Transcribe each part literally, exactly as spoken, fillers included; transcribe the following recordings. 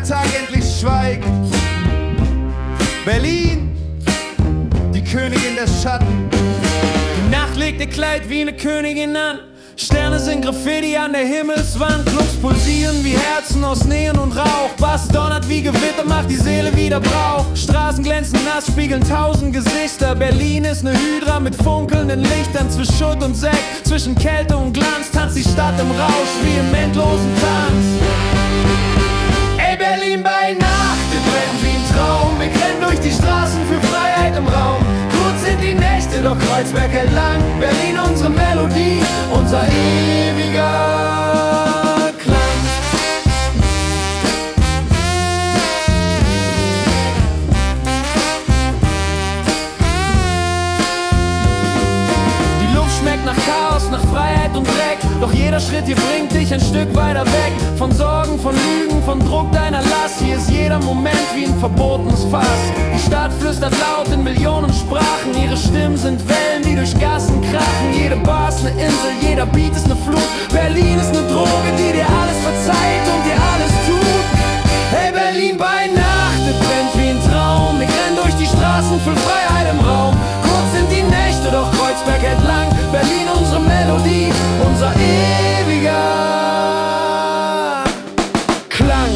der Tag endlich schweigt. Berlin, die Königin der Schatten. Die Nacht legt ihr Kleid wie eine Königin an. Sterne sind Graffiti an der Himmelswand. Clubs pulsieren wie Herzen aus Neon und Rauch. Bass donnert wie Gewitter, macht die Seele wieder Brauch. Straßen glänzen nass, spiegeln tausend Gesichter. Berlin ist ne Hydra mit funkelnden Lichtern. Zwischen Schutt und Sekt, zwischen Kälte und Glanz tanzt die Stadt im Rausch wie im endlosen Tanz. Ey Berlin bei Nacht, wir brennen wie ein Traum. Wir rennen durch die Straßen für Freiheit im Raum. Kurz sind die Nächte, doch Kreuzberg hält lang. Berlin unsere Melodie, unser ewiger Klang. Die Luft schmeckt nach Chaos, nach Freiheit und Dreck. Doch jeder Schritt hier bringt dich ein Stück weiter weg. Von Sorgen, von Lügen, von Druck deiner Last. Hier ist jeder Moment wie ein verbotenes Fass. Die Stadt flüstert laut in Millionen Sprachen. Ihre Stimmen sind Wellen, die durch Gassen krachen. Jede Bar ist ne Insel, jeder Beat ist ne Flut. Berlin ist ne Droge, die dir alles verzeiht und dir alles tut. Hey Berlin bei Nacht, es brennt wie ein Traum. Wir rennen durch die Straßen, für Freiheit im Raum. Kurz sind die Nächte, doch Kreuzberg hält lang. Berlin unsere Melodie, unser ewiger Klang.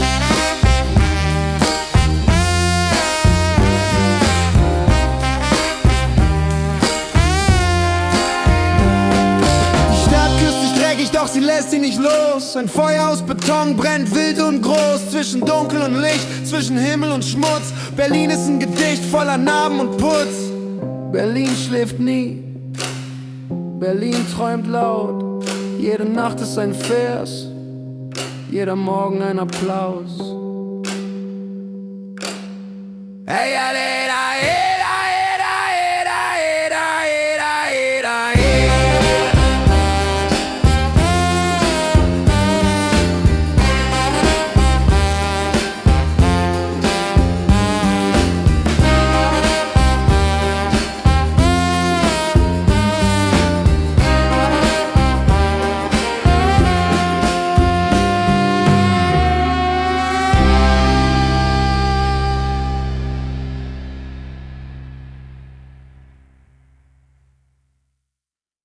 Die Stadt küsst dich dreckig, doch sie lässt sie nicht los. Ein Feuer aus Beton brennt wild und groß. Zwischen Dunkel und Licht, zwischen Himmel und Schmutz. Berlin ist ein Gedicht voller Narben und Putz. Berlin schläft nie, Berlin träumt laut. Jede Nacht ist ein Vers, jeder Morgen ein Applaus.